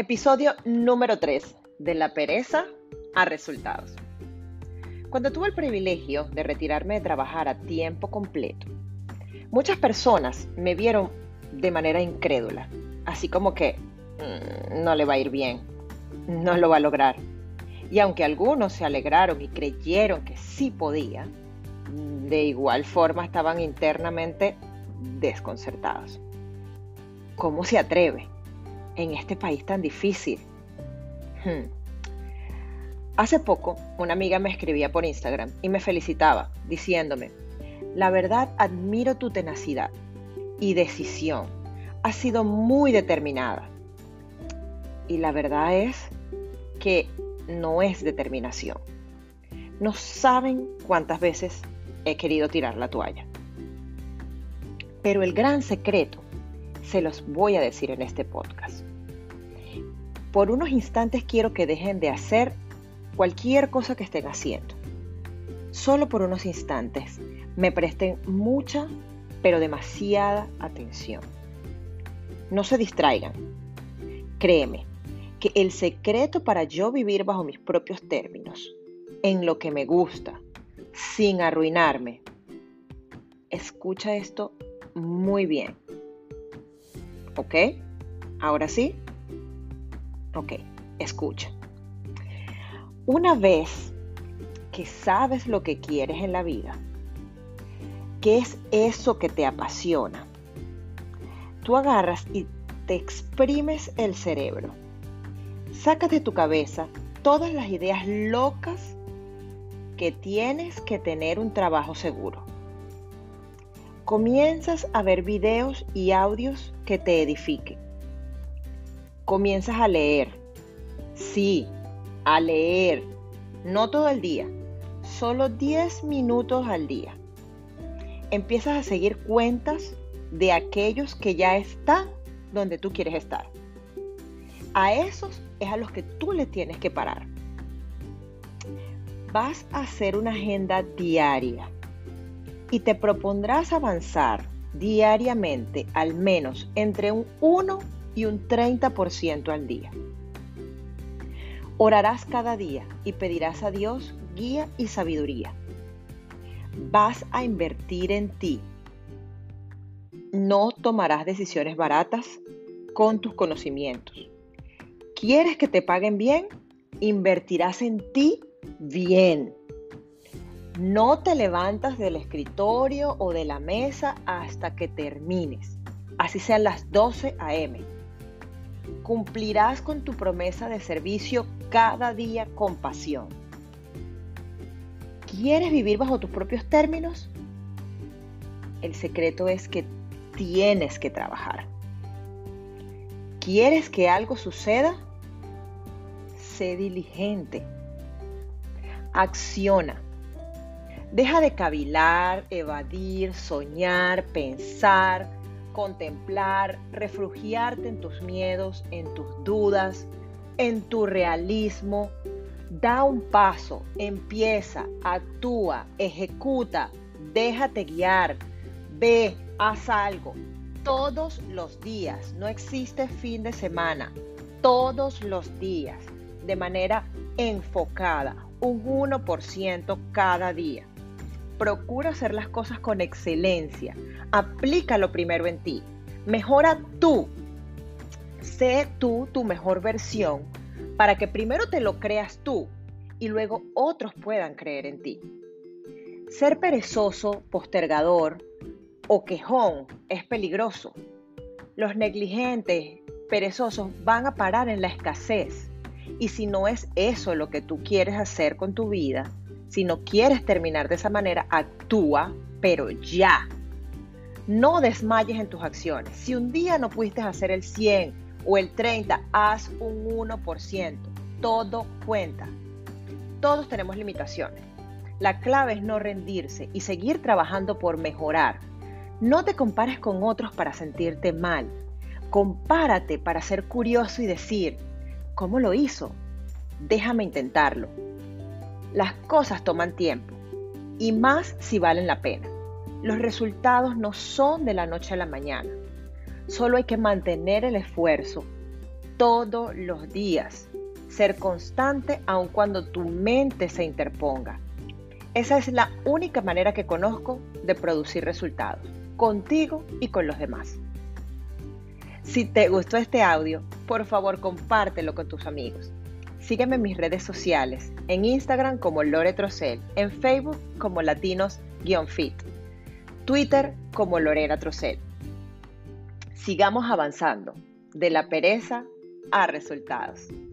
Episodio número 3, de la pereza a resultados. Cuando tuve el privilegio de retirarme de trabajar a tiempo completo, muchas personas me vieron de manera incrédula, así como que no le va a ir bien, no lo va a lograr. Y aunque algunos se alegraron y creyeron que sí podía, de igual forma estaban internamente desconcertados. ¿Cómo se atreve en este país tan difícil? Hace poco, una amiga me escribía por Instagram y me felicitaba, diciéndome: la verdad, admiro tu tenacidad y decisión. Has sido muy determinada. Y la verdad es que no es determinación. No saben cuántas veces he querido tirar la toalla. Pero el gran secreto se los voy a decir en este podcast. Por unos instantes quiero que dejen de hacer cualquier cosa que estén haciendo. Solo por unos instantes me presten mucha, pero demasiada atención. No se distraigan. Créeme que el secreto para yo vivir bajo mis propios términos, en lo que me gusta, sin arruinarme. Escucha esto muy bien. ¿Ok? ¿Ahora sí? Ok, escucha. Una vez que sabes lo que quieres en la vida, ¿qué es eso que te apasiona? Tú agarras y te exprimes el cerebro. Sacas de tu cabeza todas las ideas locas que tienes que tener un trabajo seguro. Comienzas a ver videos y audios que te edifiquen. Comienzas a leer. Sí, a leer. No todo el día, solo 10 minutos al día. Empiezas a seguir cuentas de aquellos que ya están donde tú quieres estar. A esos es a los que tú le tienes que parar. Vas a hacer una agenda diaria y te propondrás avanzar diariamente al menos entre un 1 y un 30% al día. Orarás cada día y pedirás a Dios guía y sabiduría. Vas a invertir en ti. No tomarás decisiones baratas con tus conocimientos. ¿Quieres que te paguen bien? Invertirás en ti bien. No te levantas del escritorio o de la mesa hasta que termines, así sean las 12 a.m. Cumplirás con tu promesa de servicio cada día con pasión. ¿Quieres vivir bajo tus propios términos? El secreto es que tienes que trabajar. ¿Quieres que algo suceda? Sé diligente. Acciona. Deja de cavilar, evadir, soñar, pensar, contemplar, refugiarte en tus miedos, en tus dudas, en tu realismo. Da un paso, empieza, actúa, ejecuta, déjate guiar, ve, haz algo. Todos los días, no existe fin de semana, todos los días, de manera enfocada, un 1% cada día. Procura hacer las cosas con excelencia. Aplícalo primero en ti. Mejora tú. Sé tú tu mejor versión para que primero te lo creas tú y luego otros puedan creer en ti. Ser perezoso, postergador o quejón es peligroso. Los negligentes, perezosos van a parar en la escasez. Y si no es eso lo que tú quieres hacer con tu vida, si no quieres terminar de esa manera, actúa, pero ya. No desmayes en tus acciones. Si un día no pudiste hacer el 100 o el 30, haz un 1%. Todo cuenta. Todos tenemos limitaciones. La clave es no rendirse y seguir trabajando por mejorar. No te compares con otros para sentirte mal. Compárate para ser curioso y decir: ¿cómo lo hizo? Déjame intentarlo. Las cosas toman tiempo, y más si valen la pena. Los resultados no son de la noche a la mañana. Solo hay que mantener el esfuerzo todos los días. Ser constante aun cuando tu mente se interponga. Esa es la única manera que conozco de producir resultados, contigo y con los demás. Si te gustó este audio, por favor compártelo con tus amigos. Sígueme en mis redes sociales, en Instagram como Lore Trocel, en Facebook como Latinos-Fit, Twitter como Lorena Trocel. Sigamos avanzando, de la pereza a resultados.